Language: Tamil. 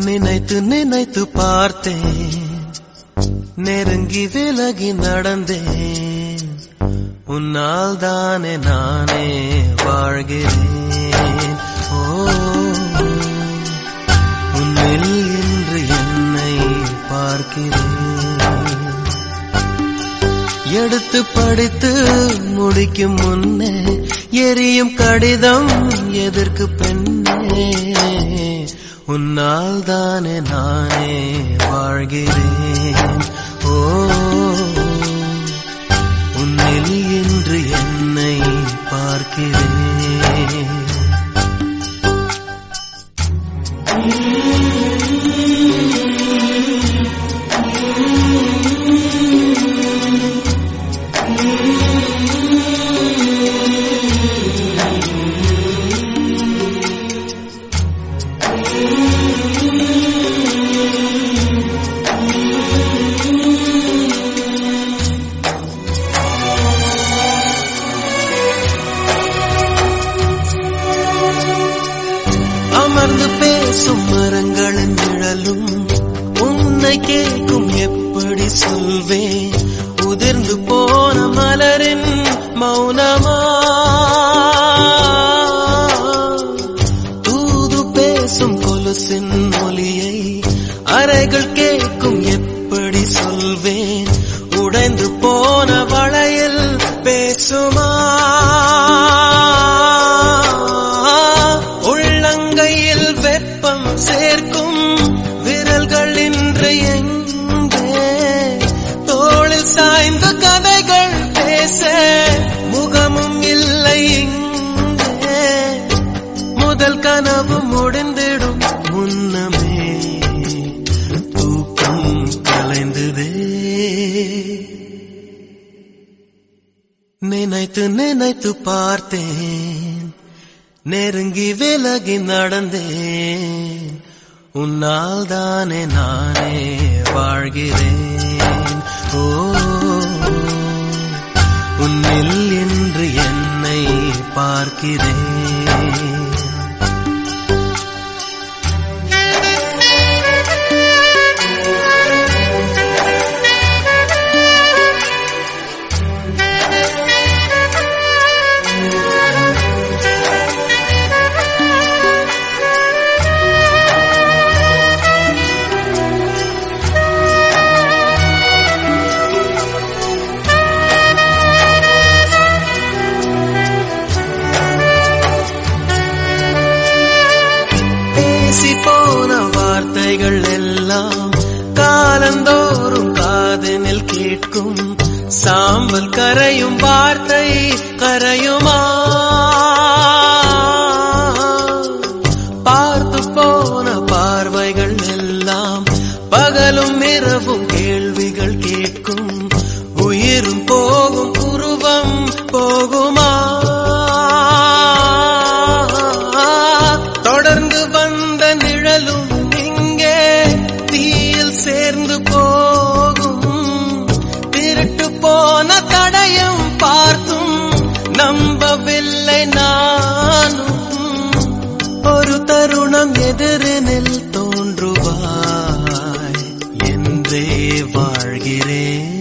நினைத்து நினைத்து பார்த்தேன், நெருங்கி விலகி நடந்தேன். உன்னால் தானே நானே வாழ்கிறேன். ஓ, உன்னில் இன்று என்னை பார்க்கிறேன். எடுத்து படித்து முடிக்கும் முன்னே எரியும் கடிதம் எதற்கு பெண்ணே? உன்னால் தானே நானே வாழ்கிறேன். ஓ, உன்னில் இன்று என்னை பார்க்கிறேன். அமர்ந்து பேசும் மரங்களின் நிழலும் உன்னை கேட்கும் எப்படி சொல்வேன்? உதிர்ந்து போன மலரின் மௌனமா? தூது பேசும் கொலுசின் ஒலியை அறைகள் கேட்கும் எப்படி சொல்வேன்? உடைந்து போன வளையல் பேசுமா? உள்ளங்கையில் வெப்பம் சேர்க்கும் விரல்கள் இன்று எங்கே? தோளில் சாய்ந்த கதைகள் பேச முகமும் இல்லை இங்கே. முதல் கனவு முடிந்திடும் முன்னமே தூக்கம் கலைந்ததே. நினைத்து நினைத்து பார்த்தேன், நெருங்கி விலகி நடந்தேன். உன்னால் தானே நானே வாழ்கிறேன். ஓ, உன்னில் இன்று என்னை பார்க்கிறேன். போன வார்த்தைகள் எல்லாம் காலந்தோறும் காதனில் கேட்கும். சாம்பல் கரையும் வார்த்தை கரையுமா? பார்த்து போன பார்வைகள் எல்லாம் பகலும் இரவும் கேள்விகள் கேட்கும். உயிரும் போகும் உருவம் போகுமா? தொடர்ந்து வந்த நிழலும் இங்கே தீயில் சேர்ந்து போகும். திருட்டு போன தடையும் பார்த்தும் நம்பவில்லை நானும். ஒரு தருணம் எதிரினில் தோன்றுவாய் என்றே வாழ்கிறேன்.